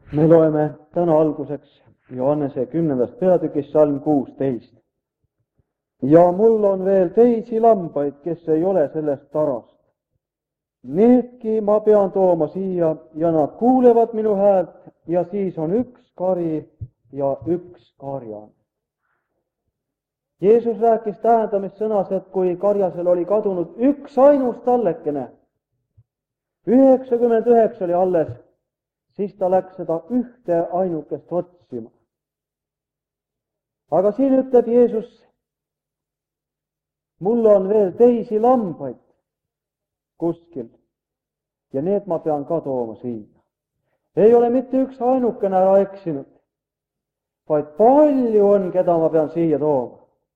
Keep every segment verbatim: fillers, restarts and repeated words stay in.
Me loeme täna alguseks Johannese kümnendast peatükist salm kuusteist. Ja mul on veel teisi lambaid, kes ei ole sellest tarast. Needki ma pean tooma siia ja nad kuulevad minu häält ja siis on üks kari ja üks karjan. Jeesus rääkis tähendamissõnas, et kui karjasel oli kadunud üks ainus tallekene, üheksakümmend üheksa oli alles, siis ta läks seda ühte ainukest otsima. Aga siin ütleb Jeesus, mul on veel teisi lambaid kuskil ja need ma pean ka tooma siia. Ei ole mitte üks ainukene ära eksinud, vaid palju on, keda ma pean siia tooma.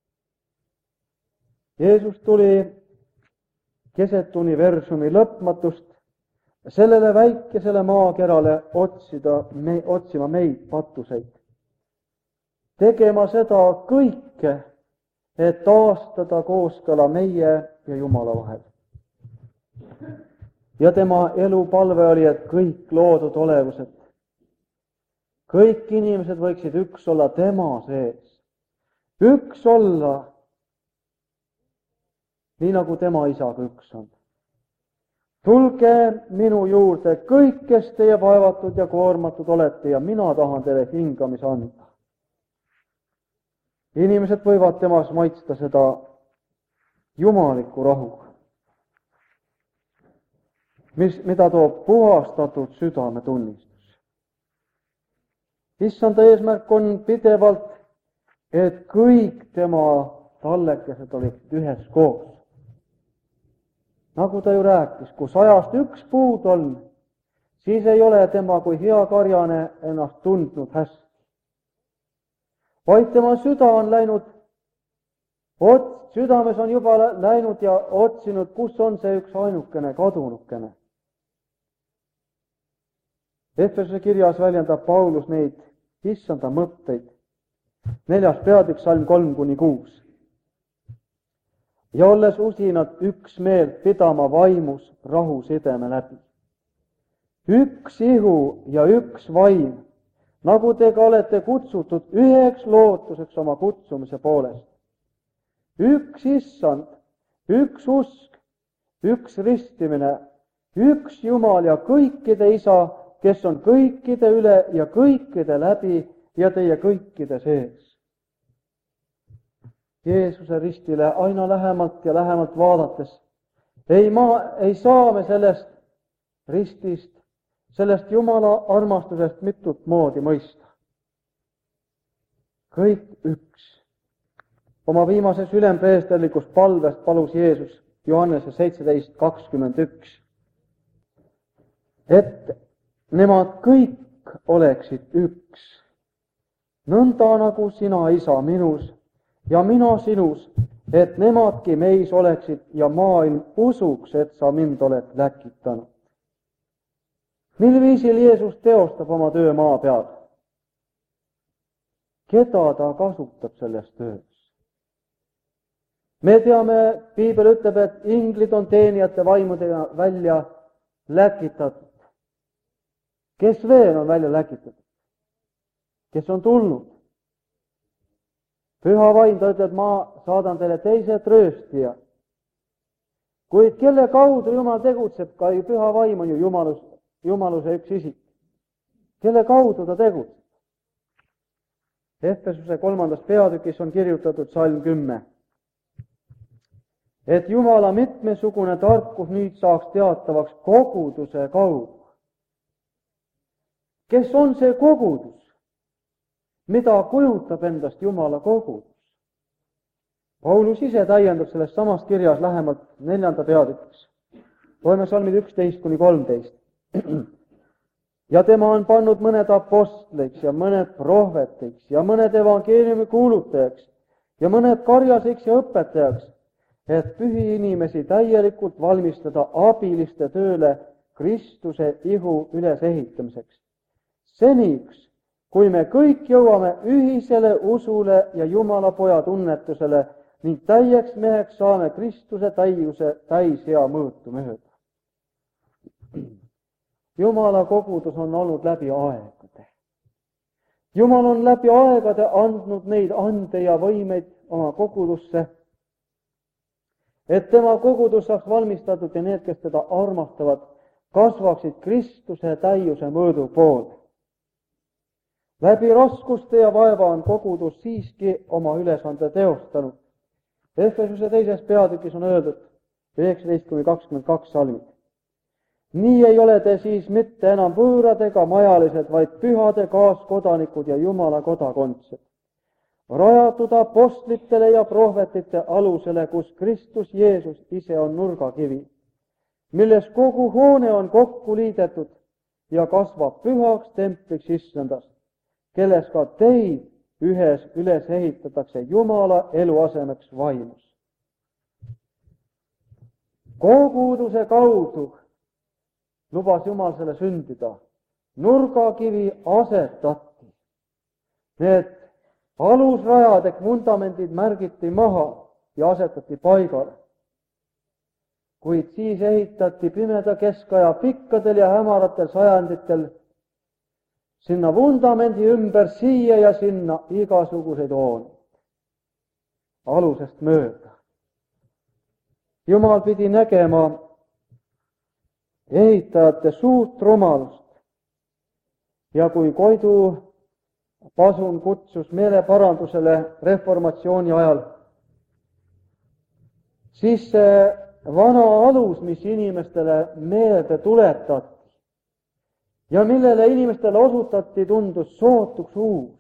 Jeesus tuli keset universumi lõpmatust sellele väikesele maakerale otsida, me, otsima meid patuseid. Tegema seda kõike, et taastada kooskõla meie ja Jumala vahel. Ja tema elupalve oli, et kõik loodud olevused, kõik inimesed võiksid üks olla tema sees. Üks olla, nii nagu tema isaga üks on. Tulge minu juurde kõik, kes teie vaevatud ja koormatud olete ja mina tahan teile hingamis anda. Inimesed võivad temas maitsta seda jumalikku rahu, mis, mida toob puhastatud südametunnistus. Issanda eesmärk on pidevalt, et kõik tema tallekesed olid ühes koos. Nagu ta ju rääkis, kui sajast üks puud on, siis ei ole tema kui hea karjane ennast tundnud hästi. Vaid tema süda on läinud, ots, südames on juba läinud ja otsinud, kus on see üks ainukene kadunukene. Efesuse kirjas väljendab Paulus neid issanda mõtteid. Neljas peatükk salm kolm kuni kuus. Ja olles usinad üks meelt pidama vaimus rahu sideme läbi. Üks ihu ja üks vaim, nagu te ka olete kutsutud üheks lootuseks oma kutsumise poolest. Üks issand, üks usk, üks ristimine, üks Jumal ja kõikide isa, kes on kõikide üle ja kõikide läbi ja teie kõikide sees. Jeesuse ristile aina lähemalt ja lähemalt vaadates ei, ma, ei saa me sellest ristist, sellest Jumala armastusest mitut moodi mõista. Kõik üks. Oma viimases ülempreesterlikus palvest palus Jeesus Johannese seitseteist kakskümmend üks, et nemad kõik oleksid üks, nõnda nagu sina, Isa, minus ja mina sinus, et nemadki meis oleksid ja maailm usuks, et sa mind oled läkitanud. Mil viisil Jeesus teostab oma töö maa peal? Keda ta kasutab selles töös? Me teame, Piibel ütleb, et inglid on teenijate vaimudega välja läkitatud. Kes veel on välja läkitatud? Kes on tulnud? Püha vaim, ta ütleb, ma saadan teile teise trööstija. Kuid kelle kaudu Jumal tegutseb, ka ju püha vaim on ju Jumalus, Jumaluse üks isik. Kelle kaudu ta tegutseb? Efesuse kolmandas peatükis on kirjutatud salm kümme. Et Jumala mitmesugune tarkus nüüd saaks teatavaks koguduse kaudu. Kes on see kogudus? Mida kujutab endast Jumala kogudus? Paulus ise täiendab sellest samast kirjas lähemalt neljanda peatükiks. Loeme salmid üksteist kuni kolmteist. Ja tema on pannud mõned apostliks ja mõned prohvetiks ja mõned evangeeliumi kuulutajaks ja mõned karjaseks ja õpetajaks, et pühi inimesi täielikult valmistada abiliste tööle Kristuse ihu ülesehitamiseks. Seniks, kui me kõik jõuame ühisele usule ja Jumala poja tunnetusele ning täieks meheks saame Kristuse täiuse täis hea mõõtu mööda. Jumala kogudus on olnud läbi aegade. Jumal on läbi aegade andnud neid ande ja võimeid oma kogudusse, et tema kogudus saaks valmistatud ja need, kes teda armastavad, kasvaksid Kristuse täiuse mõõdu poole. Läbi raskuste ja vaeva on kogudus siiski oma ülesande teostanud. Efesuse teises peatükis on öeldud üheksateist kuni kakskümmend kaks salmid. Nii ei ole te siis mitte enam võõrad ega majalised, vaid pühade kaaskodanikud ja Jumala kodakondsed. Rajatud apostlitele ja prohvetite alusele, kus Kristus Jeesus ise on nurgakivi, milles kogu hoone on kokku liidetud ja kasvab pühaks templiks Issandast, kelles ka teid ühes üles ehitatakse Jumala eluasemeks vaimus. Koguduse kaudu lubas Jumal selle sündida. Nurgakivi asetati. Need alusrajad ehk vundamendid märgiti maha ja asetati paigale. Kuid siis ehitati pimeda keskaja pikkadel ja hämaratel sajanditel sinna vundamendi ümber siia ja sinna igasuguseid hooneid. Alusest mööda. Jumal pidi nägema ehitajate suurt rumalust ja kui Koidu Pasun kutsus meeleparandusele reformatsiooni ajal, siis see vana alus, mis inimestele meelde tuletati ja millele inimestele osutati, tundus sootuks uus.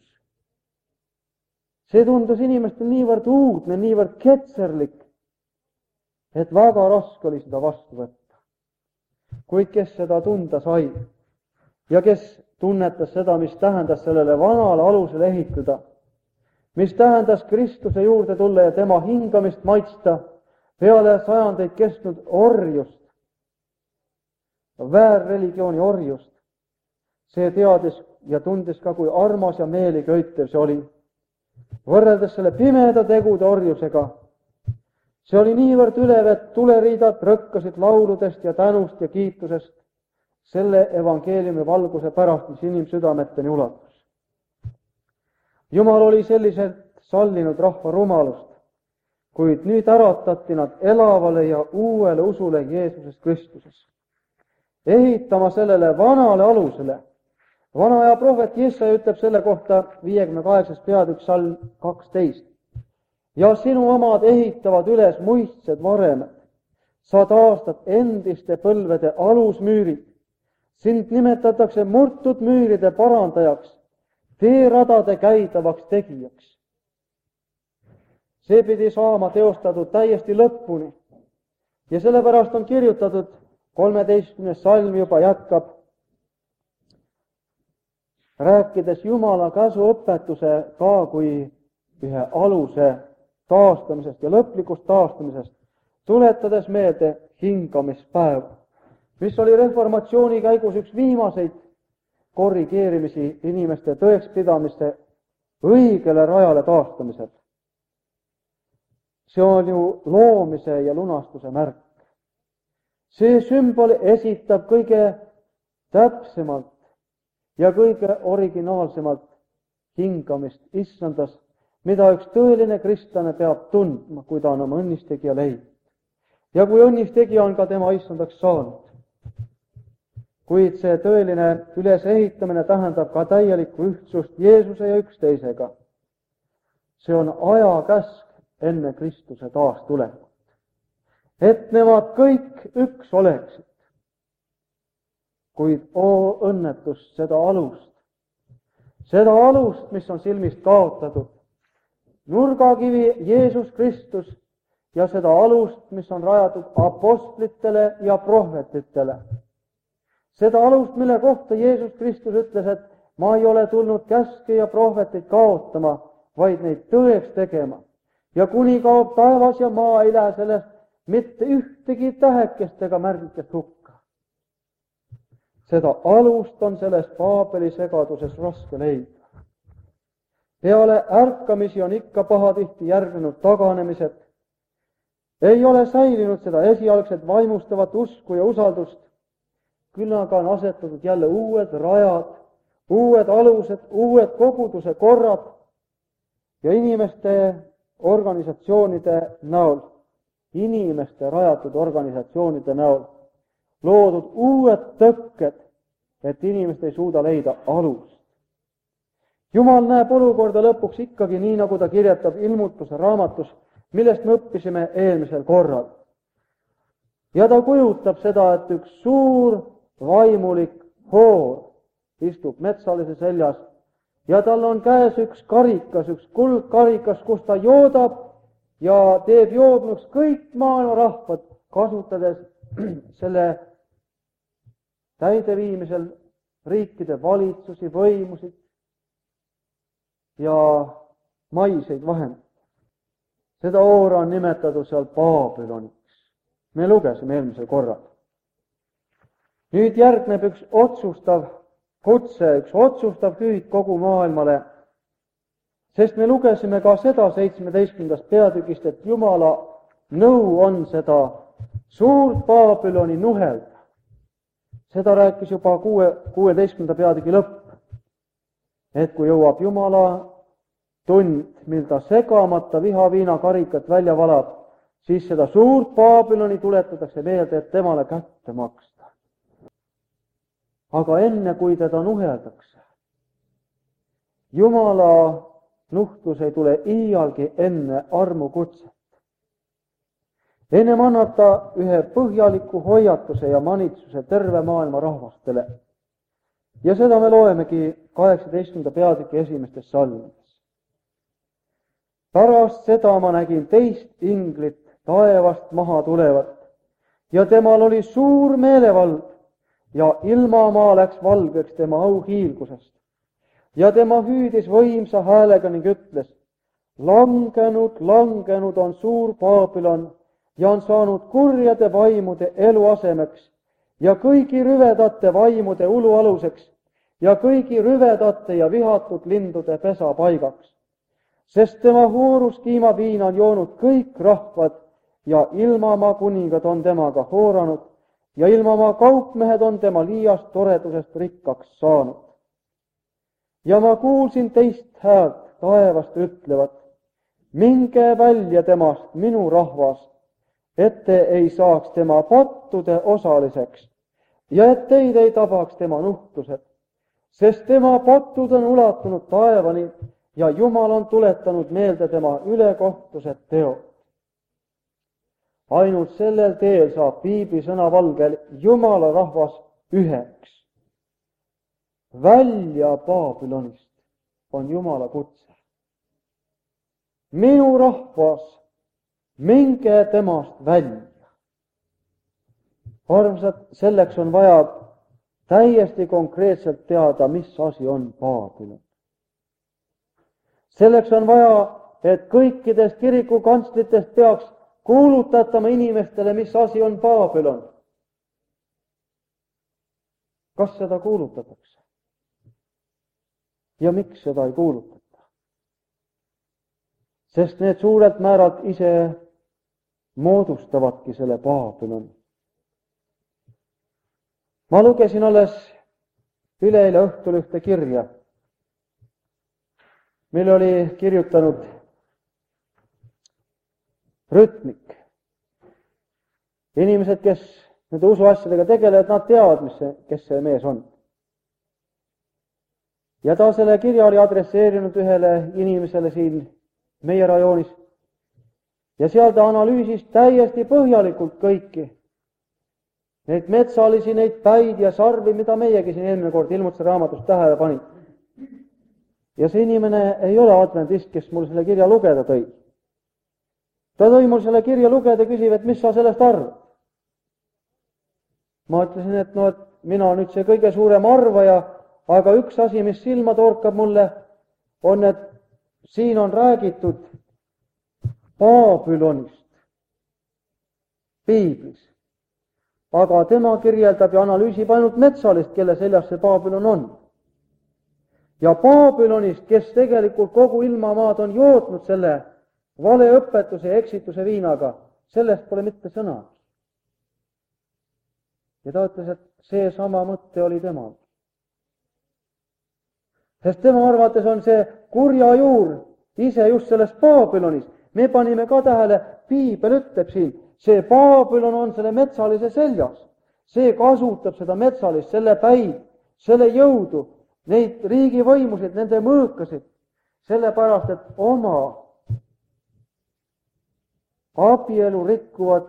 See tundus inimestel niivõrd uudne, niivõrd ketserlik, et väga raske oli seda vastu võtta. Kuid kes seda tunda sai ja kes tunnetas seda, mis tähendas sellele vanale alusele ehitada, mis tähendas Kristuse juurde tulla ja tema hingamist maitsta peale sajandeid kestnud orjust, väärreligiooni orjust. See teadis ja tundis ka, kui armas ja meeliköitev see oli. Võrreldes selle pimeda tegude orjusega, see oli niivõrd ülev, et tuleriidad rõkkasid lauludest ja tänust ja kiitusest selle evangeeliumi valguse pärast, mis inimsüdameteni ulatus. Jumal oli selliselt sallinud rahva rumalust, kuid nüüd äratati nad elavale ja uuele usule Jeesuses Kristuses. Ehitama sellele vanale alusele. Vana ja prohvet Jesaja ütleb selle kohta viiekümne kaheksas peatükk salm kaksteist. Ja sinu omad ehitavad üles muistsed varemed, sa taastad endiste põlvede alusmüürid. Sind nimetatakse murtud müüride parandajaks, teeradade käidavaks tegijaks. See pidi saama teostatud täiesti lõpuni ja sellepärast on kirjutatud, kolmeteistkümnes salm juba jätkab, rääkides Jumala käsuõpetuse ka kui ühe aluse taastamisest ja lõplikust taastamisest, tuletades meelde hingamispäeva, mis oli reformatsiooni käigus üks viimaseid korrigeerimisi inimeste tõekspidamiste õigele rajale taastamisel. See on ju loomise ja lunastuse märk. See sümbol esitab kõige täpsemalt ja kõige originaalsemalt hingamist Issandas, mida üks tõeline kristlane peab tundma, kui ta on oma õnnistegija leidnud. Ja kui õnnistegija on ka tema Issandaks saanud. Kuid see tõeline ülesehitamine tähendab ka täielikku ühtsust Jeesuse ja üksteisega. See on ajakäsk enne Kristuse taastulekut. Et nemad kõik üks oleksid. Kuid oo õnnetust seda alust, seda alust, mis on silmist kaotatud, nurgakivi Jeesus Kristus ja seda alust, mis on rajatud apostlitele ja prohvetitele. Seda alust, mille kohta Jeesus Kristus ütles, et ma ei ole tulnud käske ja prohveteid kaotama, vaid neid tõeks tegema. Ja kuni kaob taevas ja maa, ei lähe sellest mitte ühtegi tähekest ega märgikest hukka. Seda alust on selles Paabeli segaduses raske leida. Peale ärkamisi on ikka pahatihti järgnenud taganemised. Ei ole säilinud seda esialgset vaimustavat usku ja usaldust, küll aga on asetatud jälle uued rajad, uued alused, uued koguduse korrad ja inimeste organisatsioonide näol, inimeste rajatud organisatsioonide näol, loodud uued tõkked, et inimesed ei suuda leida alust. Jumal näeb olukorda lõpuks ikkagi nii, nagu ta kirjetab ilmutuse raamatus, millest me õppisime eelmisel korral. Ja ta kujutab seda, et üks suur vaimulik hoor istub metsalise seljas ja tal on käes üks karikas, üks kuldkarikas, kus ta joodab ja teeb joobnuks kõik maailma rahvad, kasutades selle täideviimisel riikide valitsusi, võimusid ja maiseid vahendeid. Seda oora on nimetatud seal Babyloniks. Me lugesime eelmisel korral. Nüüd järgneb üks otsustav kutse, üks otsustav hüüd kogu maailmale, sest me lugesime ka seda seitsmeteistkümnendast peatükist, et Jumala nõu on seda suurt Babyloni nuhelda. Seda rääkis juba kuue, kuueteistkümnenda peatüki lõpp, et kui jõuab Jumala tund, mil ta segamata vihaviina karikat välja valab, siis seda suurt Babyloni tuletatakse meelde, et temale kätte maksta. Aga enne, kui teda nuheldakse, Jumala nuhtlus ei tule iialgi enne armukutset. Ennem annab ta ühe põhjaliku hoiatuse ja manitsuse terve maailma rahvastele. Ja seda me loemegi kaheksateistkümnenda peatüki esimestes salmides. Pärast seda ma nägin teist inglit taevast maha tulevat ja temal oli suur meelevald ja ilmamaa läks valgeks tema auhiilgusest. Ja tema hüüdis võimsa häälega ning ütles, langenud, langenud on suur Babylon ja on saanud kurjade vaimude eluasemeks ja kõigi rüvedate vaimude ulualuseks ja kõigi rüvedate ja vihatud lindude pesapaigaks. Sest tema hooruskiima viina on joonud kõik rahvad ja ilmamaa kuningad on temaga hooranud ja ilmamaa kaupmehed on tema liiast toredusest rikkaks saanud. Ja ma kuulsin teist häält taevast ütlevat, minge välja temast, minu rahvas, et te ei saaks tema pattude osaliseks ja et teid ei tabaks tema nuhtlused, sest tema pattud on ulatunud taevani ja Jumal on tuletanud meelde tema ülekohtused teod. Ainult sellel teel saab piibli sõnavalgel Jumala rahvas üheks. Välja Babylonist on Jumala kutse. Minu rahvas, minge temast välja. Armsad, selleks on vaja täiesti konkreetselt teada, mis asi on Babylon. Selleks on vaja, et kõikidest kirikukanslitest peaks kuulutatama inimestele, mis asi on Babylon. Kas seda kuulutatakse? Ja miks seda ei kuulutata? Sest need suurelt määralt ise moodustavadki selle Babyloni. Ma lugesin alles üleeile õhtul ühte kirja, mille oli kirjutanud rütmik. Inimesed, kes nende usuasjadega tegelevad, nad teavad, mis see, kes see mees on. Ja ta selle kirja oli adresseerinud ühele inimesele siin meie rajoonis. Ja seal ta analüüsis täiesti põhjalikult kõiki. Neid metsalisi, neid päid ja sarvi, mida meiegi siin eelmine kord ilmutuse raamatus tähele pani. Ja see inimene ei ole adventist, kes mul selle kirja lugeda tõi. Ta tõi mul selle kirja lugeda ja küsib, et mis sa sellest arvad? Ma ütlesin, et no, et mina nüüd see kõige suurem arvaja, aga üks asi, mis silma torkab mulle, on, et siin on räägitud Babylonist piiblis. Aga tema kirjeldab ja analüüsib ainult metsalist, kelle seljas see Babylon on. Ja Babylonist, kes tegelikult kogu ilmamaad on jootnud selle valeõpetuse ja eksituse viinaga, sellest pole mitte sõna. Ja ta ütles, et see sama mõte oli temal. Sest tema arvates on see kurja juur ise just selles Baabilonis. Me panime ka tähele, piibel ütleb siin, see Baabilon on selle metsalise seljas. See kasutab seda metsalist, selle päid, selle jõudu, neid riigivõimusid, nende mõõkasid, sellepärast, et oma abielu rikkuvat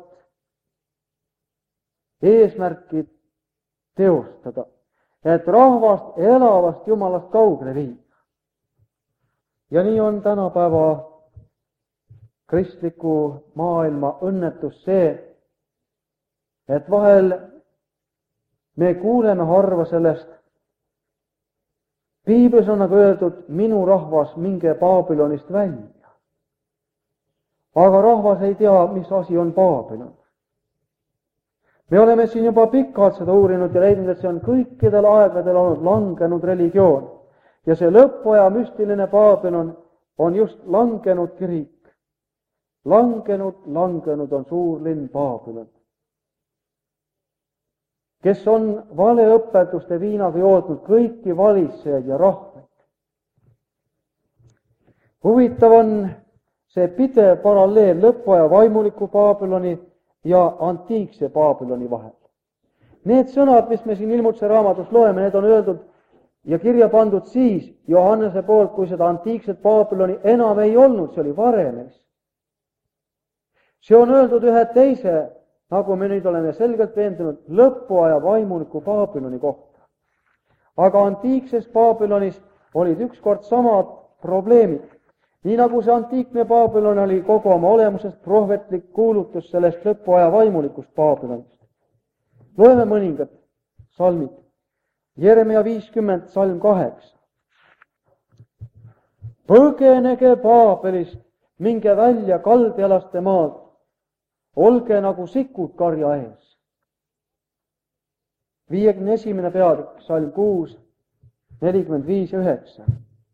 eesmärki teostada, et rahvast elavast Jumalast kaugele viia. Ja nii on tänapäeva kristliku maailma õnnetus see, et vahel me kuuleme harva sellest. Piiblis on nagu öeldud, minu rahvas, minge Baabilonist välja. Aga rahvas ei tea, mis asi on Baabilon. Me oleme siin juba pikalt seda uurinud ja leidnud, et see on kõikidel aegadel olnud langenud religioon. Ja see lõppaja müstiline Baabilon on just langenud kirik. Langenud, langenud on suur linn Baabilon, kes on valeõpetuste viinaga jootnud kõiki valitsejaid ja rahvaid. Huvitav on see pidev paralleel lõppaja vaimuliku Baabiloni ja antiikse Baabiloni vahel. Need sõnad, mis me siin Ilmutuse raamatus loeme, need on öeldud ja kirja pandud siis Johannese poolt, kui seda antiikset Baabiloni enam ei olnud, see oli varemes. See on öeldud ühe teise, nagu me nüüd oleme selgelt veendunud, lõpuaja vaimuliku Baabiloni kohta. Aga antiikses Baabilonis olid ükskord samad probleemid. Nii nagu see antiikne Baabilon oli kogu oma olemusest prohvetlik kuulutus sellest lõpuaja vaimulikust Baabilonist. Loeme mõningad salmid. Jeremia viiskümmend, salm kaheksa. Põgenege Baabelist, minge välja kaldialaste maalt, olge nagu sikud karja ees. viiekümne esimene peatükk, salm kuus, nelikümmend viis ja üheksa.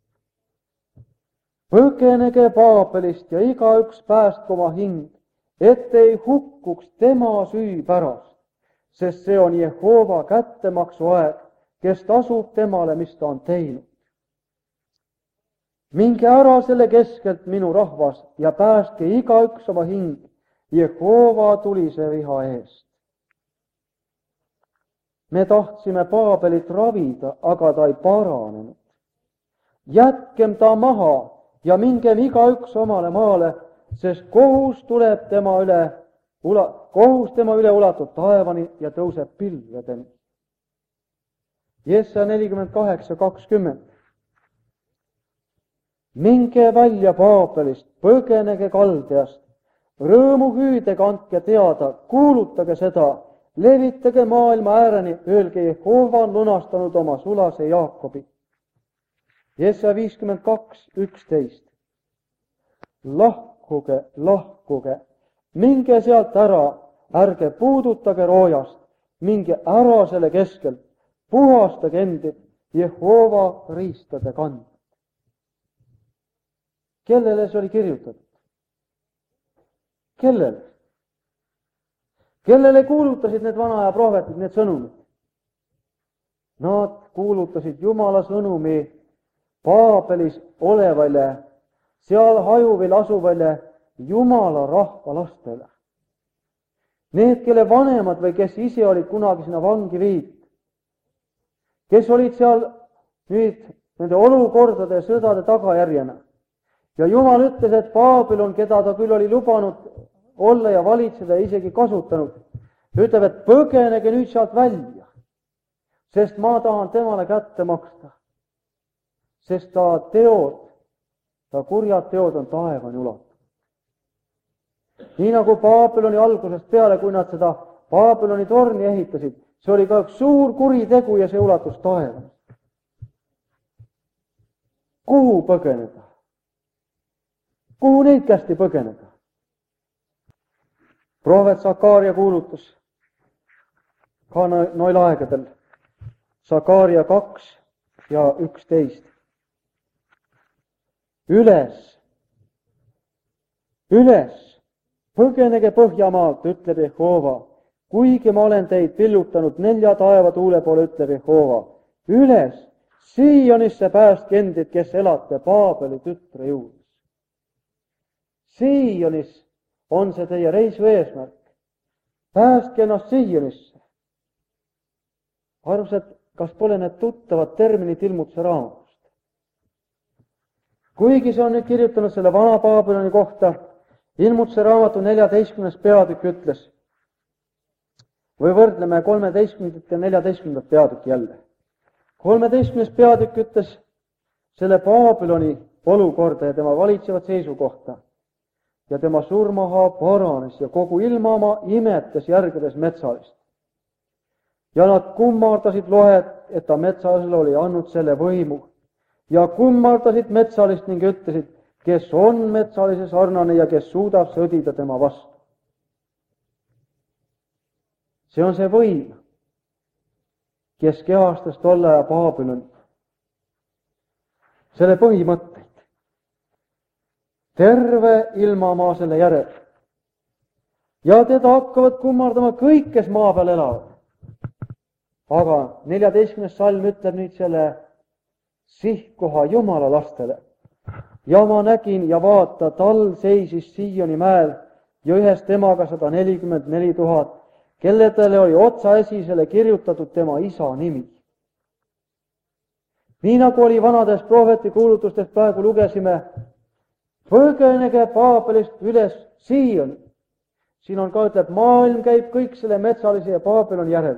Põgenege Baabelist ja igaüks päästku oma hing, et ei hukkuks tema süü pärast, sest see on Jehova kättemaksu aeg, kes tasub temale, mis ta on teinud. Minge ära selle keskelt, minu rahvas, ja päästke igaüks oma hing Jehova tulise viha eest. Me tahtsime Baabelit ravida, aga ta ei paranenud. Jätkem ta maha ja mingem igaüks omale maale, sest kohus tuleb tema üle, kohus tema üle ulatub taevani ja tõuseb pilvedeni. Jesaja nelikümmend kaheksa, kakskümmend. Minge välja Baabelist, põgenege Kaldeast, rõõmuhüüdega andke teada, kuulutage seda, levitage maailma ääreni, öelge, Jehova on lunastanud oma sulase Jaakobi. Jesaja viiskümmend kaks, üksteist. Lahkuge, lahkuge, minge sealt ära, ärge puudutage roojast, minge ära selle keskelt, puhastage endid, Jehova riistade kand. Kellele see oli kirjutatud? Kellele? Kellele kuulutasid need vana aja prohvetid, need sõnumid? Nad kuulutasid Jumala sõnumi Baabelis olevale, seal hajuvil asuvale Jumala rahva lastele. Need, kelle vanemad või kes ise olid kunagi sinna vangi viidud, kes olid seal nüüd nende olukordade ja sõdade tagajärjena. Ja Jumal ütles, et Baabilon, keda ta küll oli lubanud olla ja valitseda ja isegi kasutanud, ütleb, et põgenege nüüd sealt välja, sest ma tahan temale kätte maksta. Sest ta teod, ta kurjad teod on taevani ulatunud. Nii nagu Baabiloni algusest peale, kui nad seda Baabiloni torni ehitasid, see oli ka üks suur kuritegu ja see ulatus taevani. Kuhu põgeneda? Kuhu neid kästi põgeneda? Prohvet Sakaaria kuulutus ka noil aegadel. Sakaaria kaks ja üksteist. Üles, üles, põgenege Põhjamaalt, ütleb Jehova, kuigi ma olen teid pillutanud nelja taeva tuule poole, ütleb Jehova. Üles, Siionisse päästke endid, kes elate Paabeli tütre juures. Sionis on see teie reisu eesmärk. Päästke ennast Sionisse. Arvsad, kas pole need tuttavad terminid ilmutuse raamatust? Kuigi see on nüüd kirjutanud selle vana Paabiloni kohta, ilmutuse raamatu neljateistkümnes peatükk ütles, või võrdleme kolmeteistkümnendat ja neljateistkümnendat peatükki jälle. kolmeteistkümnes peatükk ütles selle Paabiloni olukorda ja tema valitsevat seisukohta. Ja tema surmahaa paranes ja kogu ilma oma imetes järgedes metsalist. Ja nad kummardasid lohet, et ta metsalisele oli andnud selle võimu. Ja kummardasid metsalist ning ütlesid, kes on metsalise sarnane ja kes suudab sõdida tema vastu. See on see võim, kes kehastas tolle aja Paabiloni. Selle põhimõtteid. Terve ilmamaa selle järel. Ja teda hakkavad kummardama kõik, kes maa peal elavad. Aga neljateistkümnes salm ütleb nüüd selle sihtkoha Jumala lastele. Ja ma nägin ja vaata, tal seisis Sioni mäel ja ühes temaga sada nelikümmend neli tuhat, kelledele oli otsaesisele kirjutatud tema isa nimi. Nii nagu oli vanades prohveti kuulutustest praegu lugesime, põgenege Paabelist üles Sioni. Siin on ka ütleb, maailm käib kõik selle metsalise ja Paabiloni järel.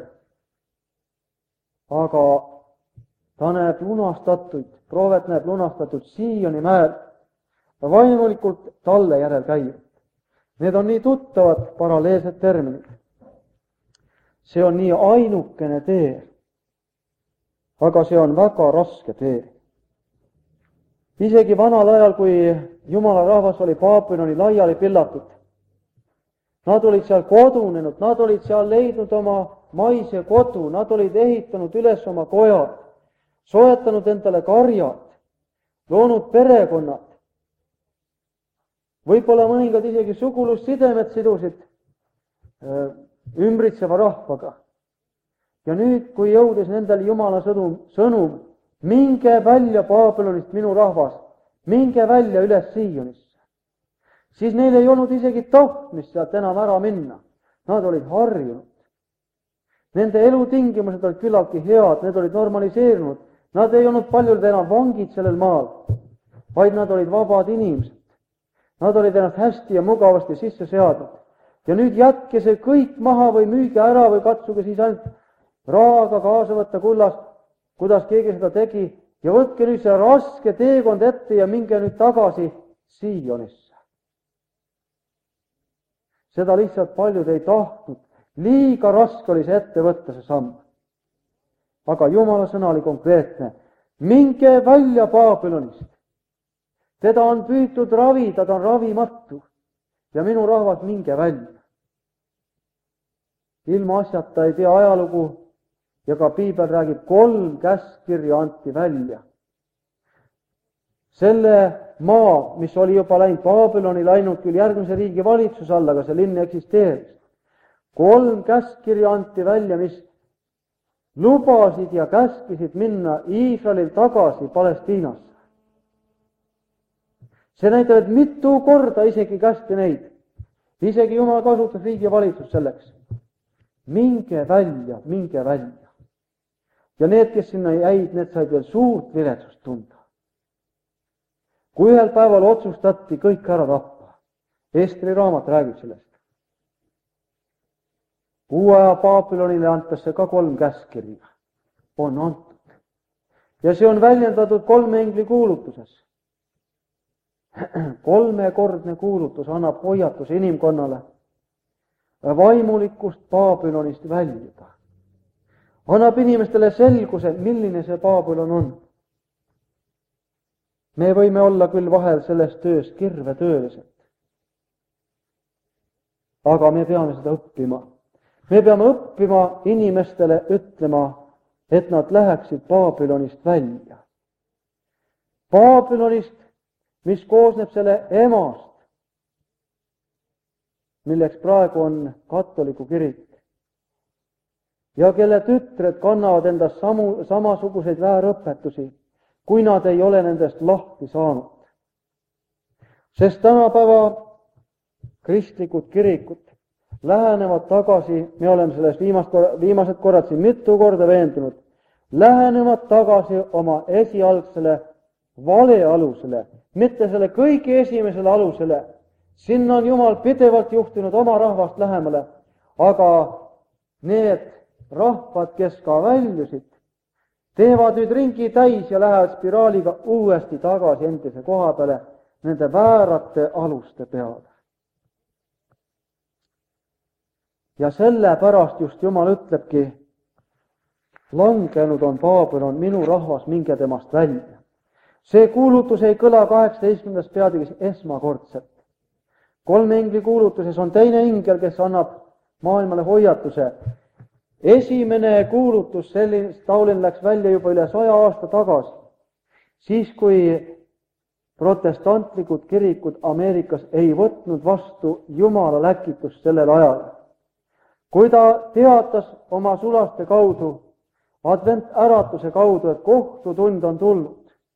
Aga ta näeb lunastatuid, prohvet näeb lunastatud Sioni mäel ja vaimulikult talle järel käib. Need on nii tuttavad paralleelsed terminid. See on nii ainukene tee, aga see on väga raske tee. Isegi vanal ajal, kui Jumala rahvas oli Paabiloni laiali pillatud, nad olid seal kodunenud, nad olid seal leidnud oma maise kodu, nad olid ehitanud üles oma kojad, soetanud endale karjad, loonud perekonnad. Võib-olla mõningad isegi sugulussidemed sidusid ümbritseva rahvaga. Ja nüüd, kui jõudis nendel Jumala sõnum, sõnum, minge välja Paabilonist, minu rahvas, minge välja üles Sionisse, siis neil ei olnud isegi tahtmist sealt enam ära minna. Nad olid harjunud. Nende elutingimused olid küllaltki head, need olid normaliseerunud. Nad ei olnud paljud enam vangid sellel maal, vaid nad olid vabad inimesed. Nad olid ennast hästi ja mugavasti sisse seadnud. Ja nüüd jätke see kõik maha või müüge ära või katsuge siis ainult raaga kaasa võtta kullas, kuidas keegi seda tegi, ja võtke nüüd see raske teekond ette ja minge nüüd tagasi Sionisse. Seda lihtsalt paljud ei tahtnud. Liiga raske oli see ette võtta, see samm. Aga Jumala sõna oli konkreetne. Minge välja Paabilonist. Teda on püütud ravida, ta on ravimatu. Ja minu rahvas, minge välja. Ilma asjata ei tea ajalugu ja ka piibel räägib, kolm käskkirja anti välja. Selle maa, mis oli juba läinud Paabiloni, läinud küll järgmise riigi valitsuse alla, aga see linn eksisteeris. Kolm käskkirja anti välja, mis lubasid ja käskisid minna Iisraelil tagasi Palestiinasse. See näitab, et mitu korda isegi kästi neid. Isegi Jumal kasutas riigi valitsus selleks. Minge välja, minge välja. Ja need, kes sinna jäid, need said veel suurt viletsust tunda. Kui ühel päeval otsustati kõik ära tappa, Estri raamat räägib sellest. Uue aja Paabilonile antakse ka kolm käskkirja. On antud. Ja see on väljendatud kolme engli kuulutuses. Kolmekordne kuulutus annab hoiatuse inimkonnale vaimulikust Paabilonist väljuda. Annab inimestele selguse, milline see Paabilon on. Me võime olla küll vahel selles töös kirvetöölised. Aga me peame seda õppima. Me peame õppima inimestele ütlema, et nad läheksid Paabilonist välja. Paabilonist, mis koosneb selle emast, milleks praegu on katoliku kirik. ja kelle tütred kannavad endas samu, samasuguseid väärõpetusi, kui nad ei ole nendest lahti saanud. Sest tänapäeva kristlikud kirikud lähenevad tagasi, me oleme selles viimast, viimased korrad siin mitu korda veendunud, lähenevad tagasi oma esialgsele vale alusele, mitte selle kõige esimesele alusele. Sinna on Jumal pidevalt juhtinud oma rahvast lähemale, aga need rahvad, kes ka väljusid, teevad nüüd ringi täis ja lähevad spiraaliga uuesti tagasi endise koha peale, nende väärate aluste peale. Ja sellepärast just Jumal ütlebki, langenud on Baabilon, minu rahvas, minge temast välja. See kuulutus ei kõla kaheksateistkümnendas peatükis esmakordselt. Kolme ingli kuulutuses on teine ingel, kes annab maailmale hoiatuse. Esimene kuulutus sellist taoline läks välja juba üle saja aasta tagasi, siis kui protestantlikud kirikud Ameerikas ei võtnud vastu Jumala läkitust sellel ajal. Kui ta teatas oma sulaste kaudu, advent äratuse kaudu, et kohtutund on tulnud.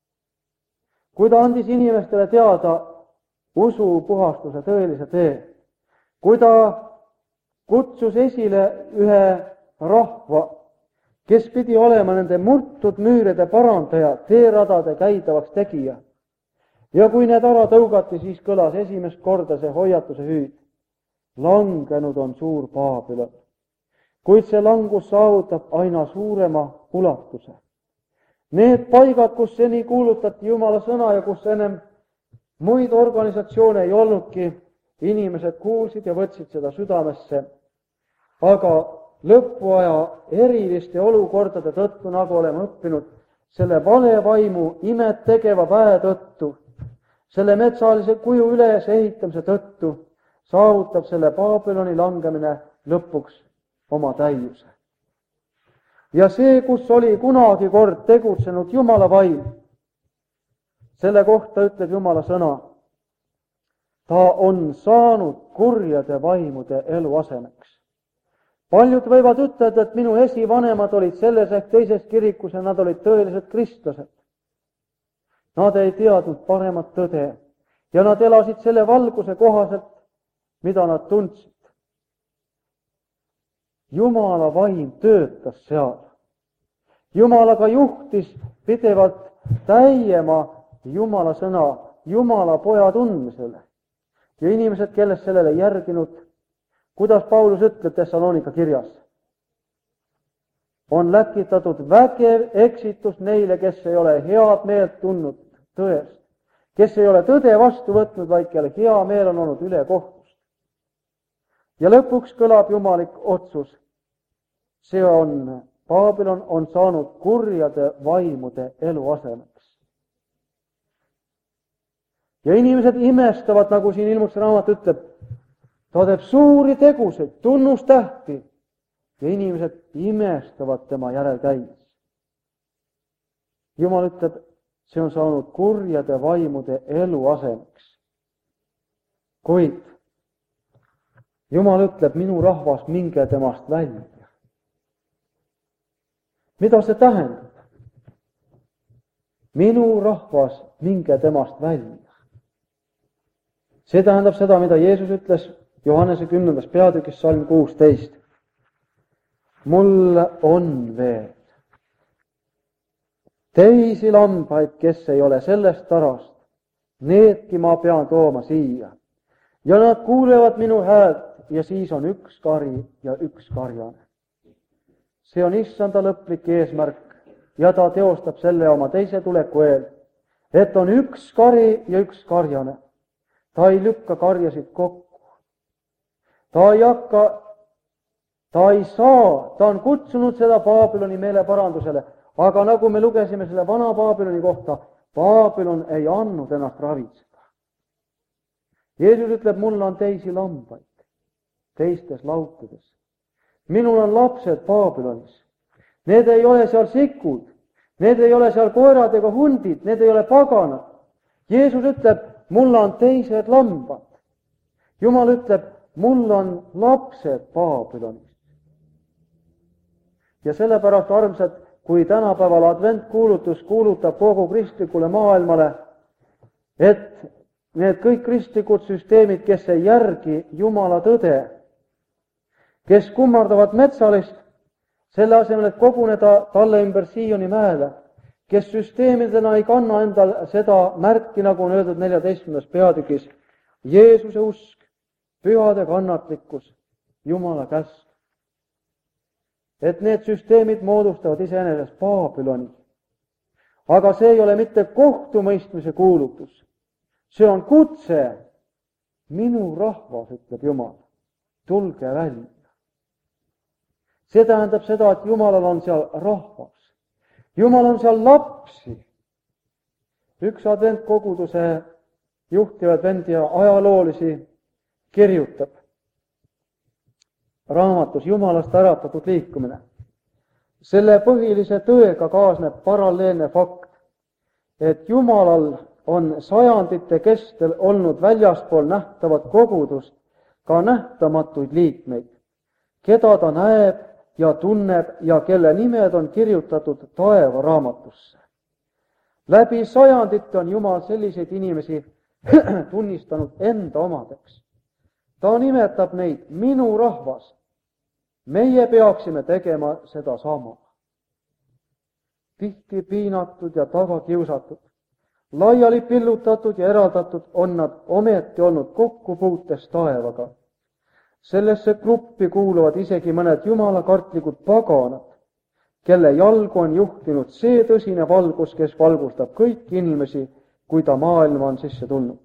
Kui ta andis inimestele teada usu puhastuse tõelise tee. Kui ta kutsus esile ühe rahva, kes pidi olema nende murtud müüride parandaja, teeradade käidavaks tegija. Ja kui need ära tõugati, siis kõlas esimest korda see hoiatuse hüüd. Langenud on suur Baabilon. Kuid see langus saavutab aina suurema ulatuse. Need paigad, kus seni kuulutati Jumala sõna ja kus ennem muid organisatsioone ei olnudki, inimesed kuulsid ja võtsid seda südamesse. Aga lõpuaja eriliste olukordade tõttu, nagu oleme õppinud, selle vale vaimu imet tegeva väe tõttu, selle metsalise kuju ülesehitamise tõttu, saavutab selle Baabiloni langemine lõpuks oma täiuse. Ja see, kus oli kunagi kord tegutsenud Jumala vaim, selle kohta ütleb Jumala sõna, ta on saanud kurjade vaimude eluasemeks. Paljud võivad ütelda, et minu esivanemad olid selles ehk teises kirikus ja nad olid tõelised kristlased. Nad ei teadnud paremat tõde ja nad elasid selle valguse kohaselt, mida nad tundsid. Jumala vaim töötas seal. Jumalaga juhtis pidevalt täiema Jumala sõna, Jumala poja tundmisele. Ja inimesed, kellest sellele järginud, kuidas Paulus ütleb Thessalonika kirjas, on läkitatud vägev eksitus neile, kes ei ole head meelt tundnud tõest, kes ei ole tõde vastu võtnud, vaid kelle hea meel on olnud üle kohtust. Ja lõpuks kõlab jumalik otsus. See on, Baabilon on saanud kurjade vaimude eluasemeks. Ja inimesed imestavad, nagu siin Ilmutuse raamat ütleb, ta teeb suuri tegusid, tunnustähti ja inimesed imestavad tema järel käies. Jumal ütleb, see on saanud kurjade vaimude eluasemeks. Kuid Jumal ütleb, minu rahvas, minge temast välja. Mida see tähendab? Minu rahvas, minge temast välja. See tähendab seda, mida Jeesus ütles Johannese kümnendas peatükis salm kuusteist. Mul on veel teisi lambaid, kes ei ole sellest tarast, needki ma pean tooma siia. Ja nad kuulevad minu häält ja siis on üks kari ja üks karjane. See on issanda lõplik eesmärk ja ta teostab selle oma teise tuleku eel, et on üks kari ja üks karjane. Ta ei lükka karjasid kokku. Ta ei hakka, ta ei saa, ta on kutsunud seda Baabiloni meeleparandusele, aga nagu me lugesime selle vana Baabiloni kohta, Baabilon ei andnud ennast ravitseda. Jeesus ütleb, mul on teisi lambaid, teistes laukudes. Minul on lapsed Baabilonis. Need ei ole seal sikud, need ei ole seal koerad ega hundid, need ei ole paganad. Jeesus ütleb, mul on teised lambad. Jumal ütleb, mul on lapsed Baabilonist. Ja sellepärast, armsad, kui tänapäeval adventkuulutus kuulutab kogu kristlikule maailmale, et need kõik kristlikud süsteemid, kes ei järgi Jumala tõde, kes kummardavad metsalist, selle asemel, et koguneda talle ümber Sioni mäele, kes süsteemidena ei kanna endal seda märki, nagu on öeldud neljateistkümnendas peatükis, Jeesuse usk, pühade kannatlikkus, Jumala käsk. Et need süsteemid moodustavad iseenesest Babyloni. Aga see ei ole mitte kohtumõistmise kuulutus. See on kutse. Minu rahvas, ütleb Jumal, tulge välja. See tähendab seda, et Jumalal on seal rahvas. Jumal on seal lapsi. Üks adventkoguduse juhtivad vend ja ajaloolisi kirjutab raamatus Jumalast äratatud liikumine. Selle põhilise tõega kaasneb paralleelne fakt, et Jumalal on sajandite kestel olnud väljaspool nähtavat kogudust ka nähtamatuid liikmeid, keda ta näeb ja tunneb ja kelle nimed on kirjutatud taevaraamatusse. Läbi sajandite on Jumal selliseid inimesi tunnistanud enda omadeks. Ta nimetab neid minu rahvas. Meie peaksime tegema seda sama. Tihti piinatud ja tagakiusatud, laiali pillutatud ja eraldatud on nad ometi olnud kokkupuutes taevaga. Sellesse gruppi kuuluvad isegi mõned jumalakartlikud paganad, kelle jalgu on juhtinud see tõsine valgus, kes valgustab kõiki inimesi, kui ta maailma on sisse tulnud.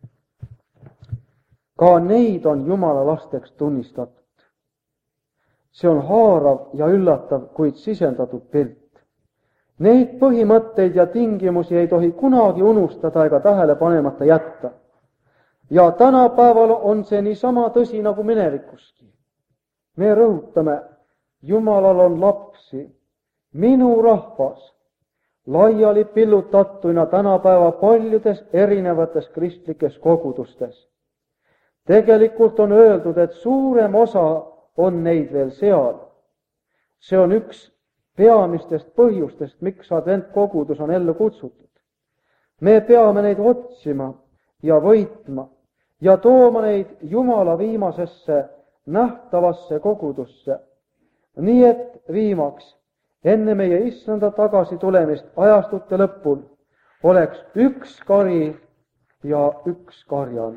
Ka neid on Jumala lasteks tunnistatud. See on haarav ja üllatav, kuid sisendatud pilt. Neid põhimõtteid ja tingimusi ei tohi kunagi unustada ega tähele panemata jätta. Ja tänapäeval on see niisama tõsi nagu minevikuski. Me rõhutame, Jumalal on lapsi, minu rahvas, laiali pillutatuina tänapäeva paljudes erinevates kristlikes kogudustes. Tegelikult on öeldud, et suurem osa on neid veel seal. See on üks peamistest põhjustest, miks adventkogudus on ellu kutsutud. Me peame neid otsima ja võitma ja tooma neid Jumala viimasesse nähtavasse kogudusse, nii et viimaks, enne meie issanda tagasi tulemist ajastute lõpul, oleks üks kari ja üks karjane.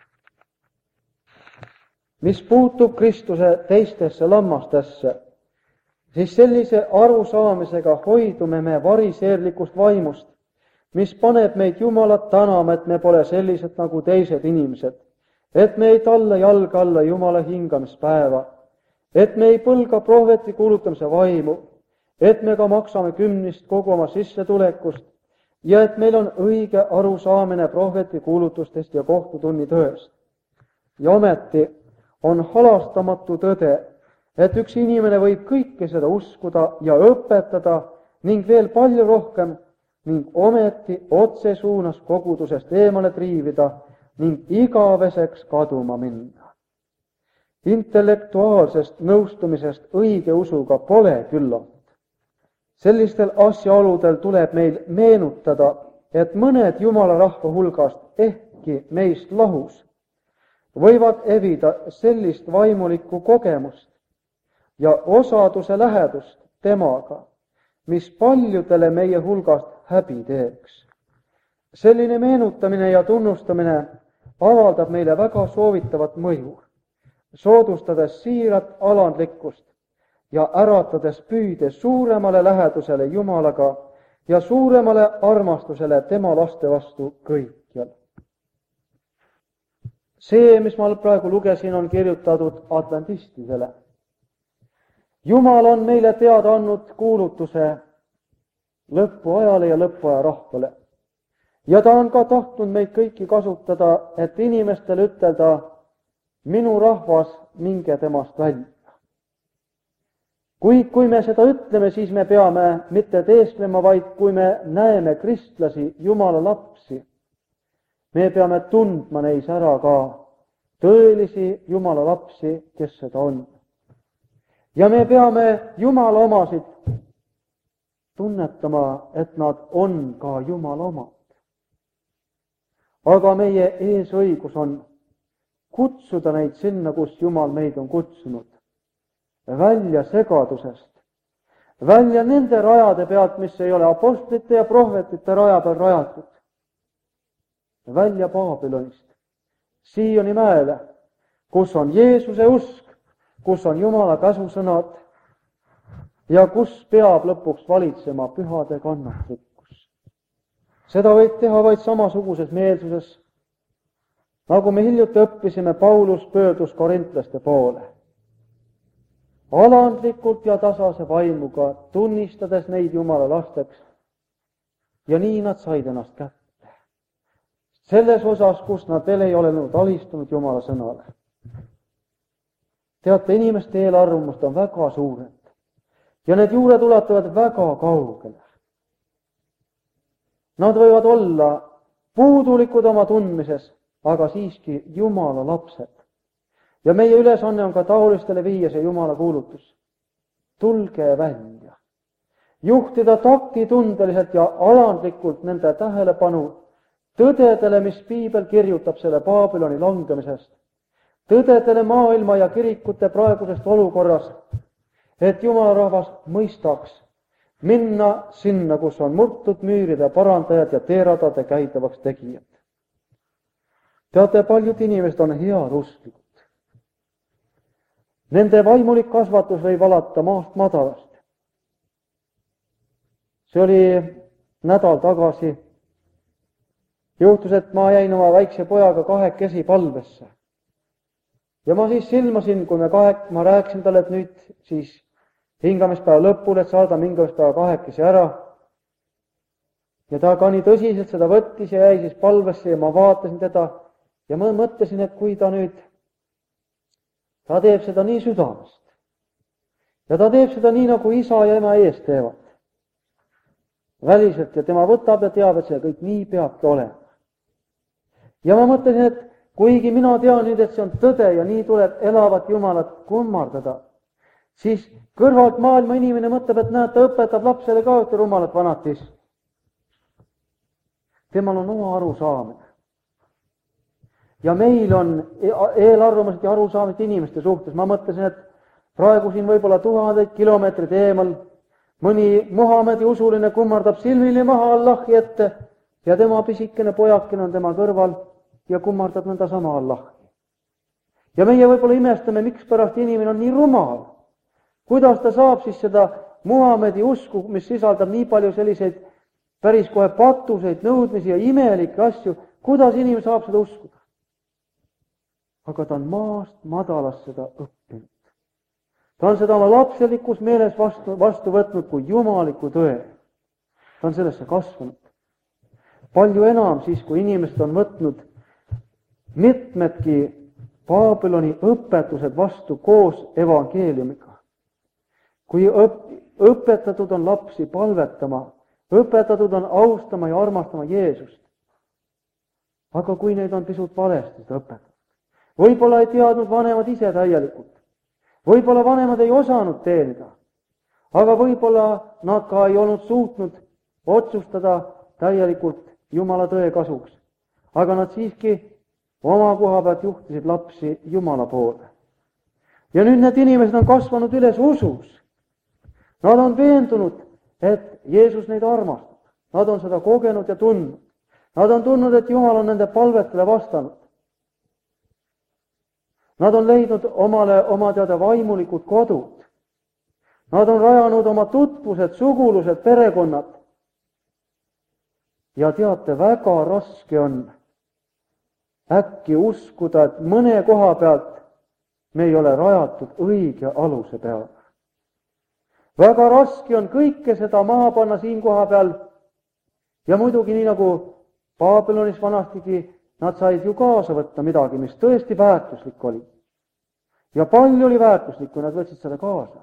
Mis puutub Kristuse teistesse lammastesse, siis sellise arusaamisega hoidume me variseerlikust vaimust, mis paneb meid Jumalat tänama, et me pole sellised nagu teised inimesed, et me ei talla jalga alla Jumala hingamispäeva, et me ei põlga prohveti kuulutamise vaimu, et me ka maksame kümnist kogu oma sissetulekust ja et meil on õige arusaamine prohveti kuulutustest ja kohtutunni tõest. Ja ometi on halastamatu tõde, et üks inimene võib kõike seda uskuda ja õpetada ning veel palju rohkem ning ometi otse suunas kogudusest eemale triivida ning igaveseks kaduma minna. Intellektuaalsest nõustumisest õige usuga pole küllalt. Sellistel asjaoludel tuleb meil meenutada, et mõned Jumala rahva hulgast ehkki meist lahus võivad evida sellist vaimulikku kogemust ja osaduse lähedust temaga, mis paljudele meie hulgast häbi teeks. Selline meenutamine ja tunnustamine avaldab meile väga soovitavat mõju, soodustades siirat alandlikkust ja äratades püüde suuremale lähedusele Jumalaga ja suuremale armastusele tema laste vastu kõikjal. See, mis ma praegu lugesin, on kirjutatud adventistidele. Jumal on meile teada andnud kuulutuse lõpuajale ja lõpuaja rahvale. Ja ta on ka tahtnud meid kõiki kasutada, et inimestele ütelda, minu rahvas, minge temast välja. Kuid kui me seda ütleme, siis me peame mitte teesklema, vaid kui me näeme kristlasi, Jumala lapsi, me peame tundma neis ära ka tõelisi Jumala lapsi, kes seda on. ja me peame Jumala omasid tunnetama, et nad on ka Jumala omad. Aga meie eesõigus on kutsuda neid sinna, kus Jumal meid on kutsunud. Välja segadusest, välja nende rajade pealt, mis ei ole apostlite ja prohvetite raja peal rajatud. Välja Babylonist, Sioni mäele, kus on Jeesuse usk, kus on Jumala käsusõnad ja kus peab lõpuks valitsema pühade kannatlikkus. Seda võib teha vaid samasuguses meelsuses, nagu me hiljuti õppisime, Paulus pöördus korintlaste poole. Alandlikult ja tasase vaimuga, tunnistades neid Jumala lasteks, ja nii nad said ennast kätte. Selles osas, kus nad veel ei ole olnud alistunud Jumala sõnale. Teate, inimeste eelarvamust on väga suured ja need juured ulatuvad väga kaugele. Nad võivad olla puudulikud oma tundmises, aga siiski Jumala lapsed. Ja meie ülesanne on ka taolistele viia see Jumala kuulutus. Tulge välja. Juhtida taktitundeliselt ja alandlikult nende tähelepanu tõdedele, mis piibel kirjutab selle Babyloni langemisest. Tõdedele maailma ja kirikute praegusest olukorras, et Jumala rahvas mõistaks minna sinna, kus on murtud müüride parandajad ja teeradade käidavaks tegijad. Teate, paljud inimesed on head usklikud. Nende vaimulik kasvatus võib alata maast madalast. See oli nädal tagasi. Juhtus, et ma jäin oma väikse pojaga kahekesi palvesse. Ja ma siis silmasin, kui me kahek, ma rääkisin talle, et nüüd siis hingamispäeva lõpul, et saada hingamispäeva kahekesi ära. Ja ta ka nii tõsiselt seda võttis ja jäi siis palvesse ja ma vaatasin teda ja ma mõtlesin, et kui ta nüüd, ta teeb seda nii südamest. Ja ta teeb seda nii, nagu isa ja ema ees teevad. Väliselt ja tema võtab ja teab, et see kõik nii peabki olema. Ja ma mõtlesin, et kuigi mina tean nüüd, et see on tõde ja nii tuleb elavat Jumalat kummardada, siis kõrvalt maailma inimene mõtleb, et näed, ta õpetab lapsele ka ühte rumalat vanatis. Temal on oma arusaamine. Ja meil on eelarvamused ja arusaamised inimeste suhtes. Ma mõtlesin, et praegu siin võib-olla tuhandeid kilomeetrid eemal mõni Muhamedi usuline kummardab silmili maha Allahi ette ja tema pisikene pojakene on tema kõrval ja kummardab nõnda sama Allahi. Ja meie võib-olla imestame, miks pärast inimene on nii rumal. Kuidas ta saab siis seda Muhamedi usku, mis sisaldab nii palju selliseid päris kohe patuseid, nõudmisi ja imelikke asju, kuidas inimene saab seda uskuda? Aga ta on maast madalast seda õppinud. Ta on seda oma lapselikus meeles vastu, vastu võtnud kui jumaliku tõe. Ta on sellesse kasvanud. Palju enam siis, kui inimesed on võtnud mitmedki Babyloni õpetused vastu koos evangeeliumiga. Kui õp, õpetatud on lapsi palvetama, õpetatud on austama ja armastama Jeesust. Aga kui neid on pisut valesti seda õpetatud, võib-olla ei teadnud vanemad ise täielikult, võib-olla vanemad ei osanud teenida, aga võib-olla nad ka ei olnud suutnud otsustada täielikult Jumala tõe kasuks, aga nad siiski oma koha pealt juhtisid lapsi Jumala poole. Ja nüüd need inimesed on kasvanud üles usus. Nad on veendunud, et Jeesus neid armastab. Nad on seda kogenud ja tundnud. Nad on tundnud, et Jumal on nende palvetele vastanud. Nad on leidnud omale oma teada vaimulikud kodud. Nad on rajanud oma tutvused, sugulused, perekonnad. Ja teate, väga raske on äkki uskuda, et mõne koha pealt me ei ole rajatud õige aluse peale. Väga raske on kõike seda maha panna siin koha peal ja muidugi nii nagu Babylonis vanastigi, nad said ju kaasa võtta midagi, mis tõesti väärtuslik oli. Ja palju oli väärtuslik, kui nad võtsid seda kaasa.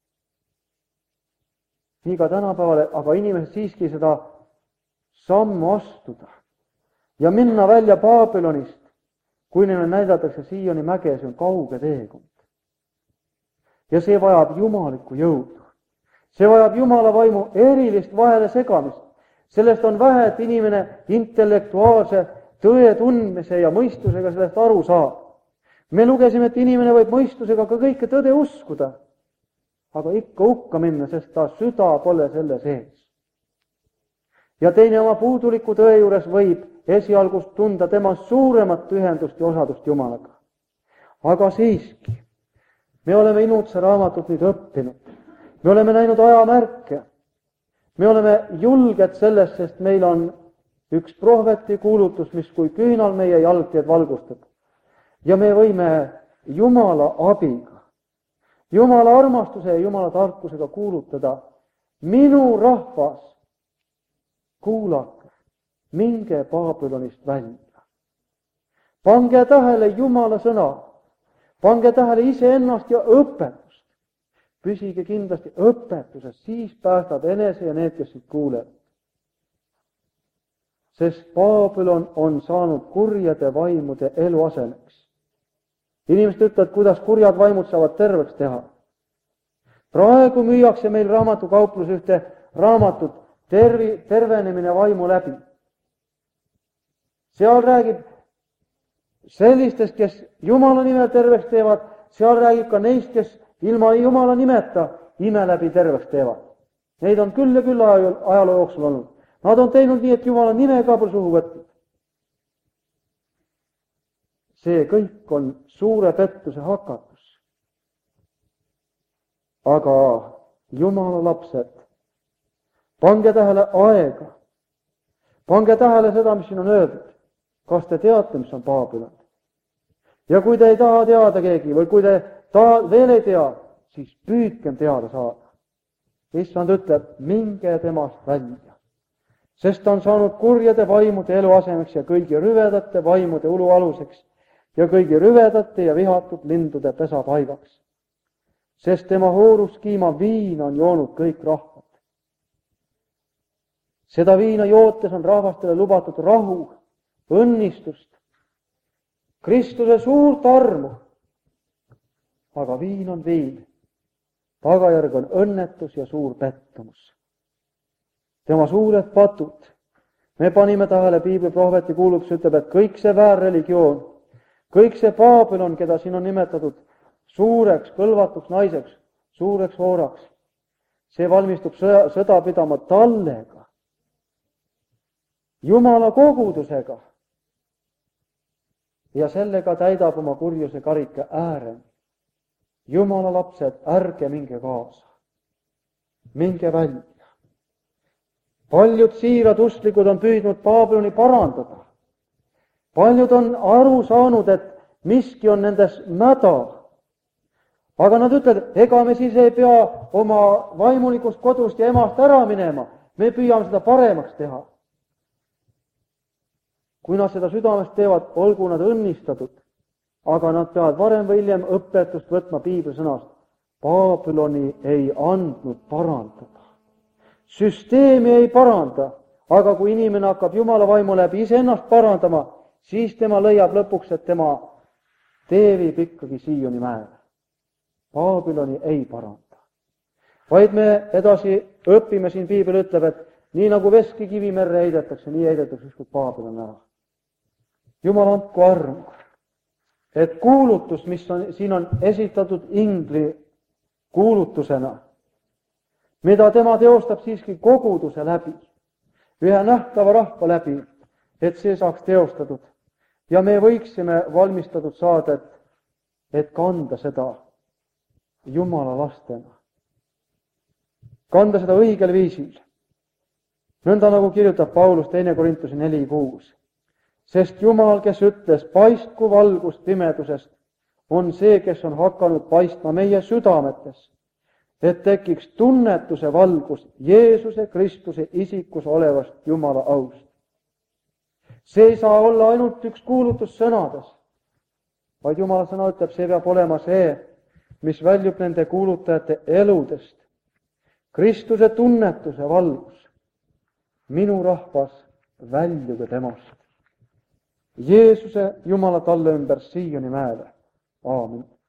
Nii ka tänapäeval, aga inimesed siiski seda sammu astuda ja minna välja Babylonist, kui neile näidatakse Sioni mäge, see on kauge teekond. ja see vajab jumalikku jõudu. See vajab Jumala vaimu erilist vahele segamist. Sellest on vähe, et inimene intellektuaalse tõe tundmise ja mõistusega sellest aru saab. Me lugesime, et inimene võib mõistusega ka kõike tõde uskuda, aga ikka hukka minna, sest ta süda pole selle sees. Ja teine oma puuduliku tõe juures võib esialgust tunda temast suuremat ühendust ja osadust Jumalaga. Aga siiski, me oleme Inutsa raamatut nüüd õppinud. Me oleme näinud ajamärke. Me oleme julged sellest, sest meil on üks prohveti kuulutus, mis kui küünal meie jalgteed valgustab. Ja me võime Jumala abiga, Jumala armastuse ja Jumala tarkusega kuulutada: minu rahvas, kuulake, minge Babylonist välja. Pange tähele Jumala sõna, pange tähele iseennast ja õpetust. Püsige kindlasti õpetuses, siis päästab enese ja need, kes siit kuulevad. Sest Babylon on saanud kurjade vaimude eluasemeks. Inimesed ütlevad, kuidas kurjad vaimud saavad terveks teha. Praegu müüakse meil raamatukauplus ühte raamatut tervi, tervenemine vaimu läbi. Seal räägib sellistest, kes Jumala nimel terveks teevad, seal räägib ka neist, kes ilma Jumala nimeta ime läbi terveks teevad. Neid on küll ja küll ajaloo jooksul olnud. Nad on teinud nii, et Jumala nime ka pole suhu võtnud. See kõik on suure pettuse hakatus. Aga Jumala lapsed, pange tähele aega. Pange tähele seda, mis siin on öeldud. Kas te teate, mis on Babylon? Ja kui te ei taha teada keegi või kui te ta veel ei tea, siis püüdkem teada saada. Issand ütleb, minge temast välja. Sest ta on saanud kurjade vaimude eluasemeks ja kõigi rüvedate vaimude ulualuseks ja kõigi rüvedate ja vihatud lindude pesapaigaks. Sest tema hooruskiima viina on joonud kõik rahvad. Seda viina jootes on rahvastele lubatud rahu, õnnistust, Kristuse suurt armu. Aga viin on viin. Tagajärg on õnnetus ja suur pettumus. Tema suured patud. Me panime tähele, piibli prohveti kuulutus ütleb, et kõik see väärreligioon, kõik see Babylon, keda siin on nimetatud suureks, kõlvatuks naiseks, suureks hooraks, see valmistub sõda, sõda pidama tallega, Jumala kogudusega ja sellega täidab oma kurjuse karika ääreni. Jumala lapsed, ärge minge kaasa. Minge välja. Paljud siirad usklikud on püüdnud Babyloni parandada. Paljud on aru saanud, et miski on nendes mäda. Aga nad ütlevad, ega me siis ei pea oma vaimulikust kodust ja emast ära minema. Me püüame seda paremaks teha. Kui nad seda südamest teevad, olgu nad õnnistatud. Aga nad peavad varem või hiljem õpetust võtma piibli sõnast. Babyloni ei andnud parandada. Süsteemi ei paranda, aga kui inimene hakkab Jumala vaimu läbi iseennast parandama, siis tema leiab lõpuks, et tema tee viib ikkagi Sioni mäele. Babyloni ei paranda. Vaid me edasi õpime, siin piibel ütleb, et nii nagu veski kivimerre heidetakse, nii heidetakse ükskord Babylon ära. Jumal andku armu, et kuulutus, mis on, siin on esitatud ingli kuulutusena, mida tema teostab siiski koguduse läbi, ühe nähtava rahva läbi, et see saaks teostatud. Ja me võiksime valmistatud saada, et, et kanda seda Jumala lastena. Kanda seda õigel viisil. Nõnda nagu kirjutab Paulus teine Korintuse neli kuus. Sest Jumal, kes ütles, paistku valgus pimedusest, on see, kes on hakanud paistma meie südametes, et tekiks tunnetuse valgus Jeesuse Kristuse isikus olevast Jumala aust. See ei saa olla ainult üks kuulutus sõnades, vaid Jumala sõna ütleb, see peab olema see, mis väljub nende kuulutajate eludest. Kristuse tunnetuse valgus. Minu rahvas, väljuge temast. Jeesuse Jumala talle ümber Sioni mäele. Aamen.